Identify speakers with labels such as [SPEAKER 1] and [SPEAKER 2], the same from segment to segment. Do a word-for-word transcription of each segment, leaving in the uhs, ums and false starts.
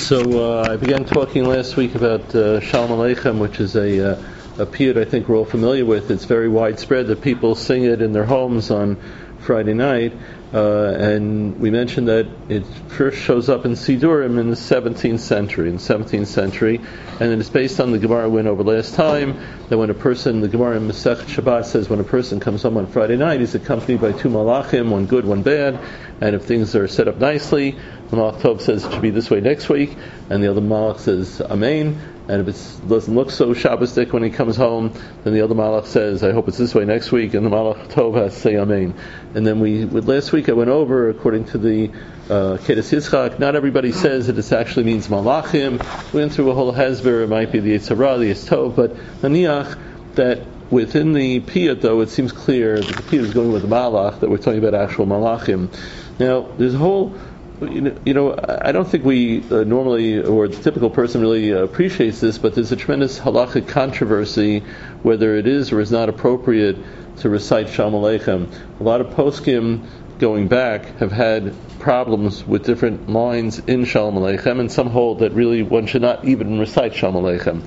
[SPEAKER 1] So uh, I began talking last week about uh, Shalom Aleichem, which is a, uh, a piyut I think we're all familiar with. It's very widespread that people sing it in their homes on Friday night, uh, and we mentioned that it first shows up in Sidurim in the seventeenth century. In the seventeenth century, and it's based on the Gemara we went over last time, that when a person, the Gemara in Masechet Shabbat says, when a person comes home on Friday night, he's accompanied by two malachim, one good, one bad, and if things are set up nicely, the Malach Tov says it should be this way next week, and the other Malach says Amen, and if it doesn't look so Shabbosdik when he comes home, then the other Malach says, I hope it's this way next week, and the Malach Tov has to say Amen. And then we, last week I went over, according to the uh, Kedes Yitzchak, not everybody says that it actually means Malachim. We went through a whole Hezber, it might be the Yetzer Hara, the Yetz Tov, but Naniach, that within the piyut, though, it seems clear that the piyut is going with the Malach, that we're talking about actual Malachim. Now, there's a whole, you know, you know I don't think we uh, normally, or the typical person really uh, appreciates this, but there's a tremendous halachic controversy whether it is or is not appropriate to recite Shalom Aleichem. A lot of poskim going back have had problems with different lines in Shalom Aleichem, and some hold that really one should not even recite Shalom Aleichem.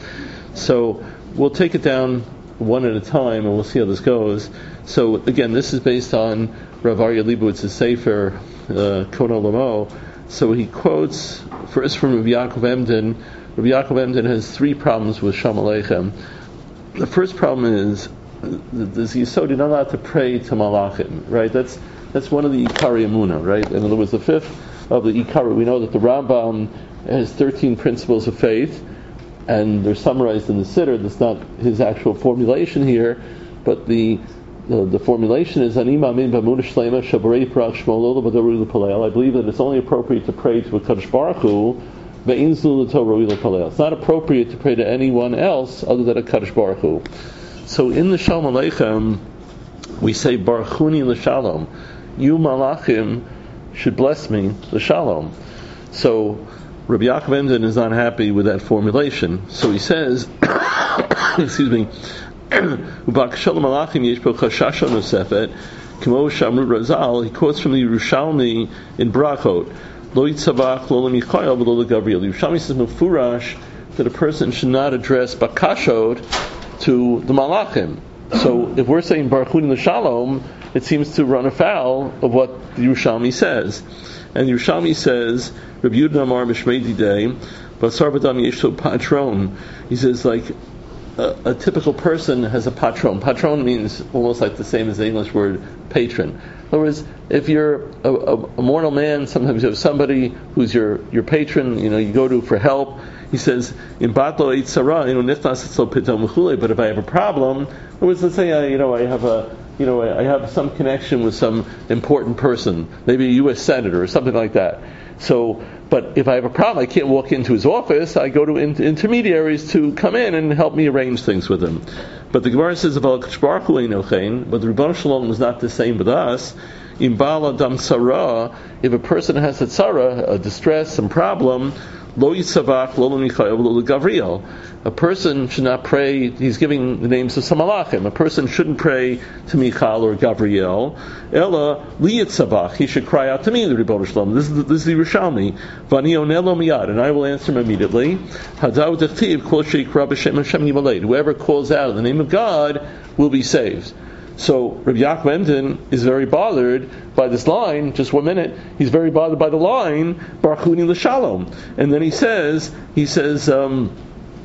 [SPEAKER 1] So we'll take it down one at a time, and we'll see how this goes. So again, this is based on Rav Aryeh Leibowitz's Sefer, uh, Kon Olamo. So he quotes first from Rabbi Yaakov Emden. Rabbi Yaakov Emden has three problems with Shalom Aleichem. The first problem is the Yisod, you're not allowed to pray to Malachim, right? That's that's one of the Ikari Emunah, right? In other words, the fifth of the Ikari, we know that the Rambam has thirteen principles of faith, and they're summarized in the Siddur. That's not his actual formulation here, but the the, the formulation is Ani Ma'amin B'Emunah Shlema Shabarei Parach Shmo Lo B'Darui L'Palel. I believe that it's only appropriate to pray to a Kadosh Baruch Hu. Ve'in Zlu L'Torah L'Palel. It's not appropriate to pray to anyone else other than a Kadosh Baruch Hu. So in the Shalom Aleichem, we say Baruchuni L'Shalom. You Malachim should bless me L'Shalom. So Rabbi Yaakov Emden is not happy with that formulation. So he says, excuse me, he quotes from the Yerushalmi in Brachot, Lo yitzavach lo lemichayel v'lo leGavriel. Yerushalmi says mufurash that a person should not address bakashot to the malachim. So if we're saying Baruchuni L'Shalom, it seems to run afoul of what the Yerushalmi says. And Yerushalmi says, Rabbi Yehuda Amar B'Shmei Didei, Basar B'Dam Yeshlo Patron. He says, like, a, a typical person has a patron. Patron means almost like the same as the English word patron. In other words, if you're a, a, a mortal man, sometimes you have somebody who's your, your patron, you know, you go to for help. He says, in Batlo Eitz Sarah, you know, Niftas Etzlo Pitom Mechule, but if I have a problem, in other words, let's say, I, you know, I have a, you know, I have some connection with some important person, maybe a U S senator or something like that. So, but if I have a problem, I can't walk into his office. I go to in- intermediaries to come in and help me arrange things with him. But the Gemara says about K'shbarchu Einochein, but the Rebbeinu Shalom is not the same with us. In Bala Dam Sarah, if a person has a tzara, a distress, some problem, Lo Yitzavach Lo Michael Lo Gavriel. A person should not pray. He's giving the names of some malachim. A person shouldn't pray to Michal or Gabriel. Ella Li Yitzavach. He should cry out to me, the Rebbeinu Shalom. This is the, this is the Yerushalmi. Vani Onelo Miyad, and I will answer him immediately. Hadav Dechtiv Kol Sheikra B'Shem Hashem Yivaled. Whoever calls out in the name of God will be saved. So Rabbi Yaakov Emden is very bothered by this line. Just one minute. He's very bothered by the line Baruchuni L'Shalom, and then he says, he says, um,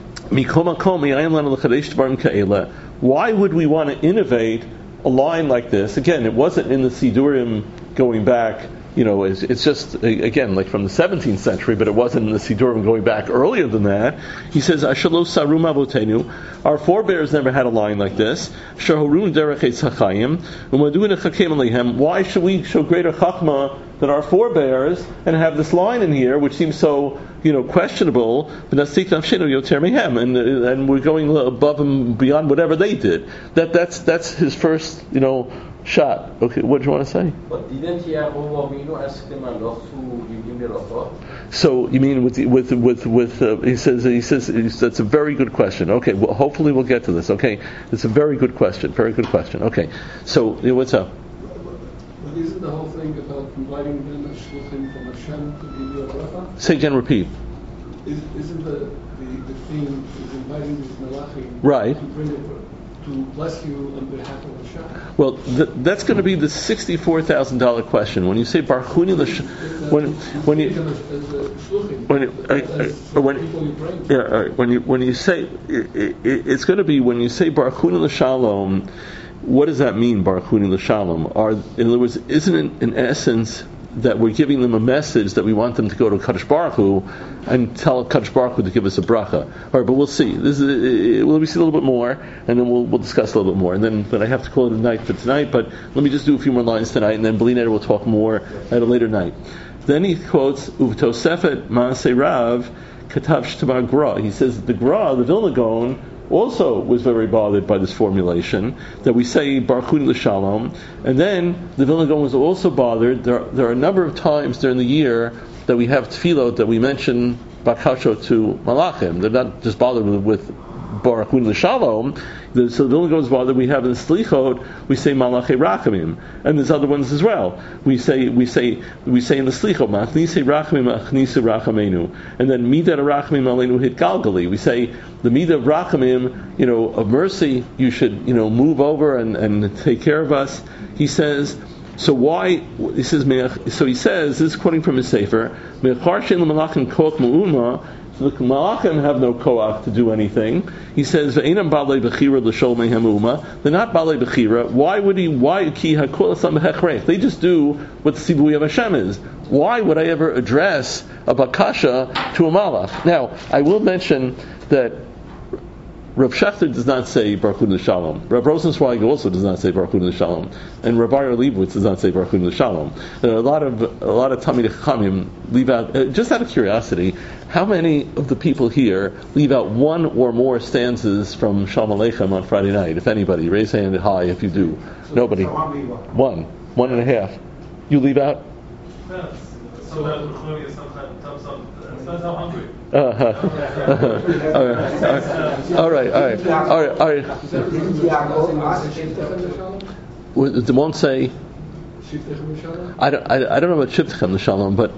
[SPEAKER 1] why would we want to innovate a line like this? Again, it wasn't in the Sidurim going back. You know, it's, it's just, again, like from the seventeenth century, but it wasn't in the Sidurim going back earlier than that. He says, Ashalo Sarum Avotenu, our forebears never had a line like this. Shahurun Derech Eitz HaChaim, Umaduin HaChakim Alehem. Why should we show greater chachma than our forebears and have this line in here, which seems so, you know, questionable? And and we're going above and beyond whatever they did. That that's that's his first, you know, shot. Okay, what do you want to say?
[SPEAKER 2] But didn't Yaakov Avinu ask them not to give him the Rafa?
[SPEAKER 1] So you mean with the, with with with uh, he says he says that's a very good question. Okay, well, hopefully we'll get to this. Okay, it's a very good question. Very good question. Okay, so you know, what's up?
[SPEAKER 3] But isn't the whole thing about inviting them as shluchim from Hashem to give you a bracha?
[SPEAKER 1] Say again. Repeat.
[SPEAKER 3] is, isn't the, the, the theme is inviting these malachim
[SPEAKER 1] Right.
[SPEAKER 3] to bring it, to bless you on behalf of Hashem?
[SPEAKER 1] Well, th- that's going to be the sixty-four thousand dollar question. When you say Barchuni l'sh, when when you when you, uh, uh, when yeah, uh, when you when you say it, it, it's going to be when you say Barchuni l'shalom. What does that mean, Barchuni l'shalom? Are in other words, isn't it in essence that we're giving them a message that we want them to go to Kadosh Baruch Hu and tell Kadosh Baruch Hu to give us a bracha? All right, but we'll see. This is, we'll see a little bit more, and then we'll, we'll discuss a little bit more. And then, but I have to call it a night for tonight. But let me just do a few more lines tonight, and then Bliner will talk more at a later night. Then he quotes Uvtosefet Maaseh Rav Katav Sh'tabar Gra. He says that the Gra, the Vilna Gaon, also was very bothered by this formulation that we say Barchuni l'shalom, and then the Vilna Gaon was also bothered. There, there are a number of times during the year that we have tefillot that we mention bakasho to malachim. They're not just bothered with, with Barchuni l'shalom. The, so the Vilna Gaon is bothered. We have in Slichot we say malachei rachamim, and there's other ones as well. We say we say we say in the Slichot machnisei rachamim achnisu rachamenu, and then midah rachamim aleinu hit galgali. We say the midah of rachamim, you know, of mercy, you should, you know, move over and, and take care of us. He says. So why? He says. So he says. This is quoting from his sefer. Me'achar she'en l'malachim koach mu'uma. The malachim have no koach to do anything. He says, "Ve'enam balei bechira l'shol mehem uma." They're not balei bechira. Why would he? Why ki hakol asam b'hechrech? They just do what the sivui of Hashem is. Why would I ever address a bakasha to a malach? Now, I will mention that Rav Shechter does not say Barchuni l'shalom. Rav Rosenzweig also does not say Barchuni l'shalom, and Rav Aryeh Leibowitz does not say Barchuni l'shalom. There are a lot of a lot of Talmidei Chachamim leave out. Uh, just out of curiosity, how many of the people here leave out one or more stanzas from Shalom Aleichem on Friday night? If anybody, raise hand high if you do.
[SPEAKER 4] So
[SPEAKER 1] Nobody.
[SPEAKER 4] So
[SPEAKER 1] one, one and a half. You leave out.
[SPEAKER 5] Yeah, sometimes we're sometimes sometimes I'm hungry.
[SPEAKER 1] Uh-huh. all right, all right, all right, all right, all right. Well, it won't say. I don't, I, I don't know about Shivtechem l'shalom, but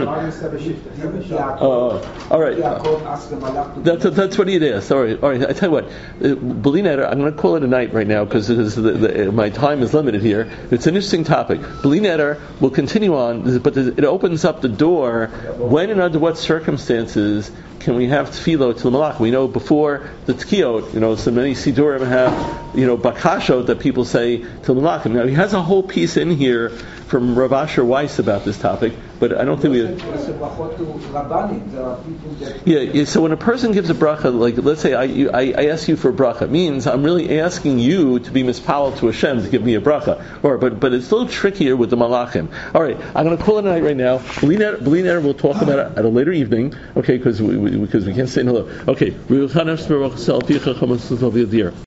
[SPEAKER 1] uh, all right. That's that's what he is. All right, all right. I tell you what, Beliner, I'm going to call it a night right now because my time is limited here. It's an interesting topic. Beliner will continue on, but it opens up the door. When and under what circumstances can we have tefillah to the malach? We know before the tkiyot, you know, so many sidurim have, you know, bakashot that people say to the malach. Now he has a whole piece in here from Rav Asher Weiss about this topic, but I don't think we. Yeah, yeah. So when a person gives a bracha, like let's say I, you, I, I ask you for a bracha, it means I'm really asking you to be mispalel to Hashem to give me a bracha. Or, but but it's a little trickier with the malachim. All right, I'm going to call it a night right now. Beliner will talk about it at a later evening. Okay, because we, we because we can't say no. Okay.